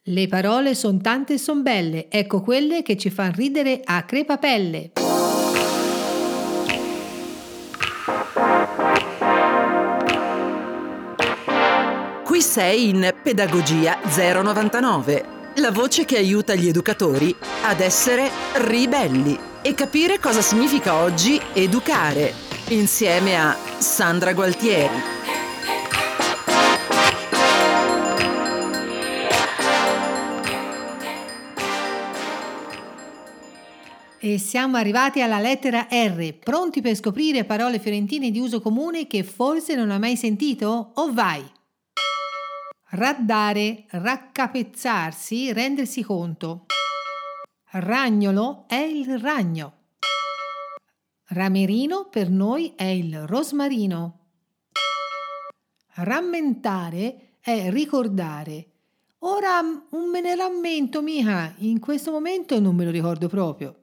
Le parole son tante e son belle, ecco quelle che ci fan ridere a crepapelle. Qui sei in Pedagogia 099, la voce che aiuta gli educatori ad essere ribelli e capire cosa significa oggi educare, insieme a Sandra Gualtieri. E siamo arrivati alla lettera R, pronti per scoprire parole fiorentine di uso comune che forse non hai mai sentito? O vai! Raddare, raccapezzarsi, rendersi conto. Ragnolo è il ragno. Ramerino per noi è il rosmarino. Rammentare è ricordare. Ora un me ne rammento, mica, in questo momento non me lo ricordo proprio.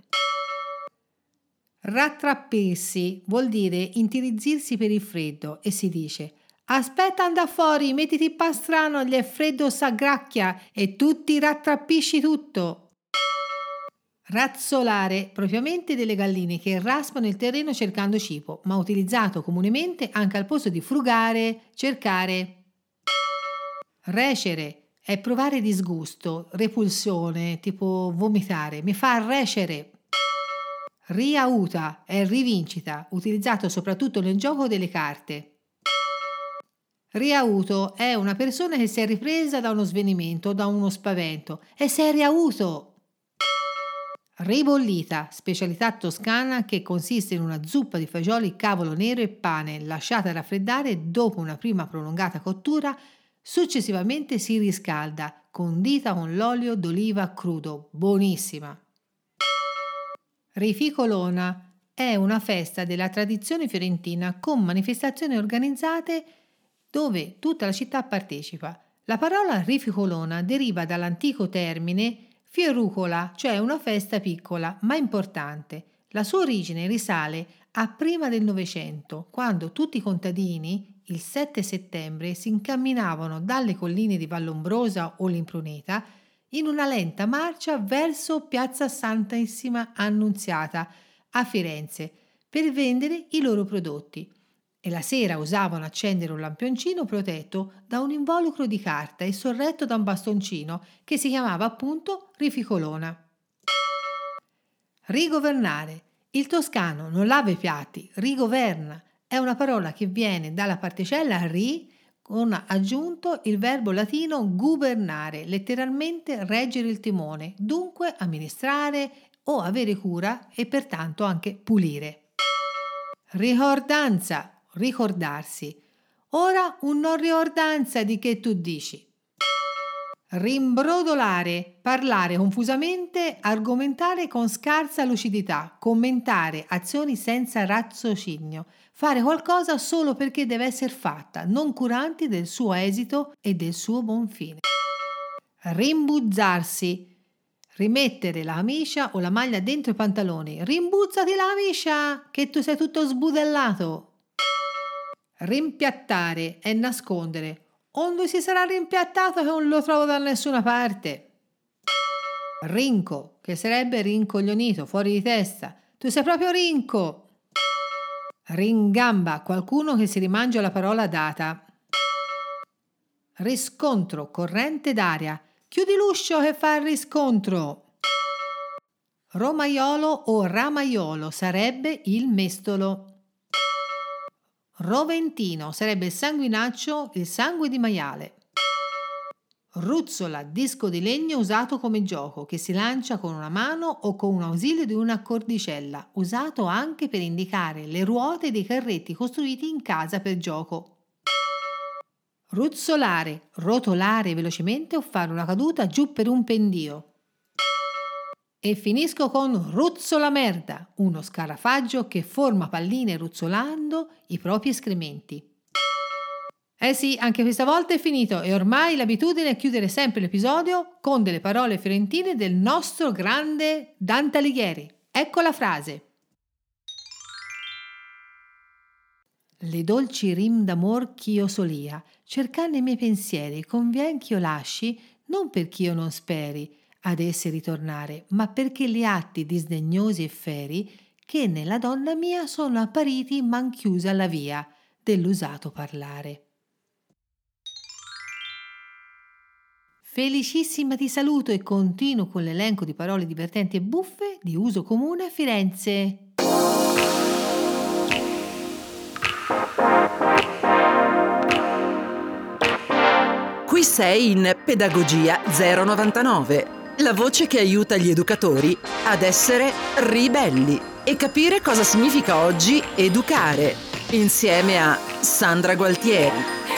Rattrappersi vuol dire intirizzirsi per il freddo e si dice: aspetta, anda fuori, mettiti pastrano, gli è freddo s'aggracchia e tu ti rattrappisci tutto. Razzolare, propriamente delle galline che raspano il terreno cercando cibo, ma utilizzato comunemente anche al posto di frugare, cercare. Recere è provare disgusto, repulsione, tipo vomitare, mi fa recere. Riauta è rivincita, utilizzato soprattutto nel gioco delle carte. Riauto è una persona che si è ripresa da uno svenimento o da uno spavento e si è riauto. Ribollita, specialità toscana che consiste in una zuppa di fagioli, cavolo nero e pane lasciata raffreddare dopo una prima prolungata cottura, successivamente si riscalda, condita con l'olio d'oliva crudo, buonissima. Rificolona è una festa della tradizione fiorentina con manifestazioni organizzate dove tutta la città partecipa. La parola rificolona deriva dall'antico termine fierucola, cioè una festa piccola ma importante. La sua origine risale a prima del Novecento, quando tutti i contadini il 7 settembre si incamminavano dalle colline di Vallombrosa o l'Impruneta in una lenta marcia verso Piazza Santissima Annunziata a Firenze per vendere i loro prodotti e la sera usavano accendere un lampioncino protetto da un involucro di carta e sorretto da un bastoncino che si chiamava appunto rificolona. Rigovernare. Il toscano non lava i piatti, rigoverna. È una parola che viene dalla particella ri con aggiunto il verbo latino gubernare, letteralmente reggere il timone, dunque amministrare o avere cura e pertanto anche pulire. Ricordanza, ricordarsi. Ora un non ricordanza di che tu dici. Rimbrodolare, parlare confusamente, argomentare con scarsa lucidità, commentare azioni senza raziocinio, fare qualcosa solo perché deve essere fatta, non curanti del suo esito e del suo buon fine. Rimbuzzarsi, rimettere la camicia o la maglia dentro i pantaloni. Rimbuzzati la camicia, che tu sei tutto sbudellato. Rimpiattare è nascondere. Onde si sarà rimpiattato che non lo trovo da nessuna parte. Rinco, che sarebbe rincoglionito, fuori di testa. Tu sei proprio rinco. Ringamba, qualcuno che si rimangia la parola data. Riscontro, corrente d'aria. Chiudi l'uscio che fa il riscontro. Romaiolo o ramaiolo sarebbe il mestolo. Roventino sarebbe il sanguinaccio, il sangue di maiale. Ruzzola, disco di legno usato come gioco, che si lancia con una mano o con un ausilio di una cordicella, usato anche per indicare le ruote dei carretti costruiti in casa per gioco. Ruzzolare, rotolare velocemente o fare una caduta giù per un pendio. E finisco con ruzzola merda, uno scarafaggio che forma palline ruzzolando i propri escrementi. Eh sì, anche questa volta è finito e ormai l'abitudine è chiudere sempre l'episodio con delle parole fiorentine del nostro grande Dante Alighieri. Ecco la frase. Le dolci rim d'amor ch'io solia, cercar nei miei pensieri, convien ch'io lasci, non perché io non speri ad esse ritornare, ma perché gli atti disdegnosi e feri che nella donna mia sono appariti m'han chiusa la via dell'usato parlare. Felicissima ti saluto e continuo con l'elenco di parole divertenti e buffe di uso comune a Firenze. Qui sei in Pedagogia 099, la voce che aiuta gli educatori ad essere ribelli e capire cosa significa oggi educare, insieme a Sandra Gualtieri.